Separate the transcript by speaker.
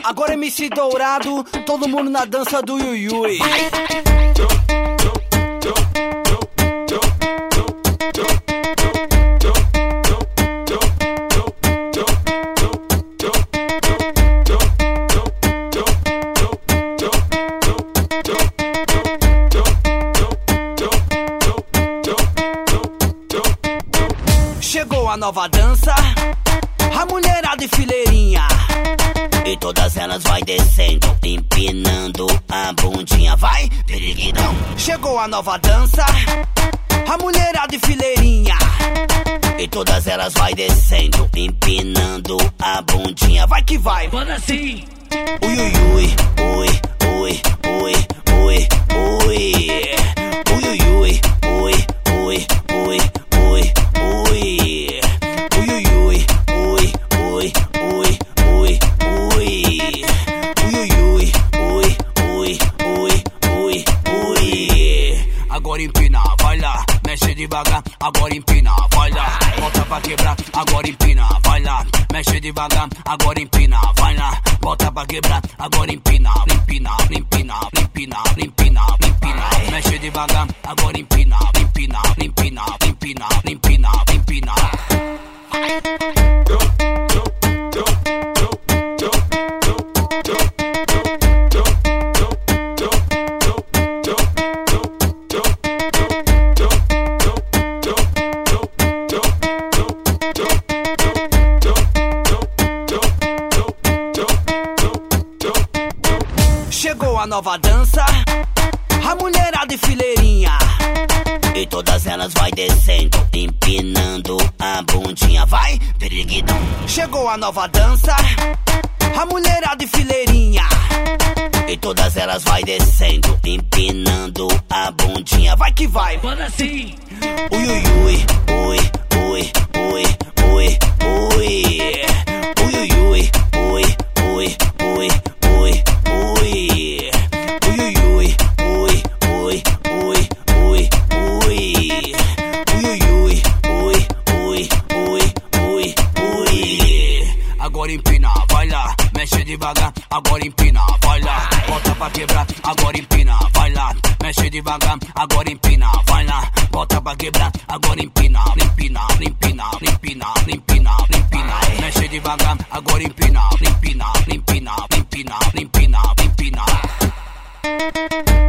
Speaker 1: Agora MC Dourado, todo mundo na dança do Yuyui. Chegou a nova dança, a mulherada em fileirinha, e todas elas vai descendo, empinando a bundinha, vai, periguidão. Chegou a nova dança, a mulherada em fileirinha, e todas elas vai descendo, empinando a bundinha, vai que vai.
Speaker 2: Manda assim.
Speaker 1: Ui, ui, ui, ui, ui, ui, ui. Ui, ui, ui, ui, ui, ui, ui, ui. Ui, ui, ui, ui, ui, ui, ui, ui. Ui, ui, ui, ui, ui, ui, ui. Agora empina, vai lá, mexe devagar, agora empina, vai lá, bota pra quebrar, agora empina, vai lá, mexe devagar, agora empina, vai lá, bota pra quebrar, agora empina, empina, empina, empina, empina, empina, mexe devagar, agora empina, empina, empina, empina, empina, empina. Chegou a nova dança, a mulherada em fileirinha, e todas elas vai descendo, empinando a bundinha, vai, periguidão. Chegou a nova dança, a mulherada em fileirinha, e todas elas vai descendo, empinando a bundinha, vai que vai.
Speaker 2: Manda assim.
Speaker 1: Ui, ui, ui, ui, ui, ui, ui, ui. Ui, ui, ui, ui, ui, ui, ui, ui. Ui, ui, ui, ui, ui, ui, ui, ui. Ui, ui, ui, ui, ui, ui, ui. Agora empina, vai lá, mexe devagar, agora empina, vai lá, bota pra quebrar, agora empina, vai lá, mexe devagar, agora empina, vai lá, bota pra quebrar, agora empina, empina, empina, empina, empina, empina, mexe devagar, agora empina, empina, empina, empina, empina, empina.